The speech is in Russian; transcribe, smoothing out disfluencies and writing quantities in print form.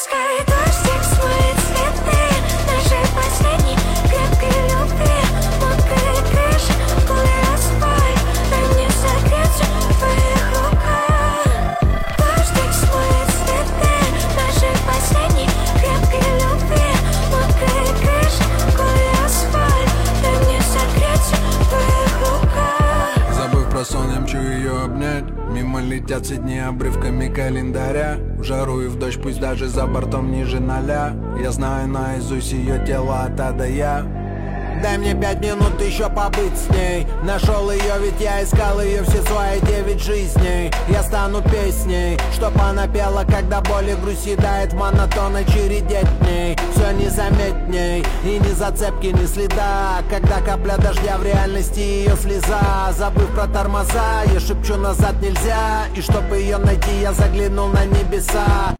Пускай дождик смоет следы нашей последней крепкой любви. Мокрая крыша, голый асфальт, дай мне согреться в твоих руках. Дождик смоет следы нашей последней крепкой любви. Мокрая крыша, голый асфальт, дай мне согреться в твоих руках. Забыв про сон, я мчу ее обнять. Мимо летят все дни обрывками календаря. В жару и в дождь, пусть даже за бортом ниже 0. Я знаю наизусть ее тело от А до Я. Дай мне 5 минут еще побыть с ней. Нашел ее, ведь я искал ее все свои 9 жизней. Я стану песней, чтоб она пела, когда боль и грусть съедает в монотонной череде дней. Все незаметней, и ни зацепки, ни следа. Когда капля дождя в реальности ее слеза. Забыв про тормоза, я шепчу назад нельзя. И чтоб ее найти, я заглянул на небеса.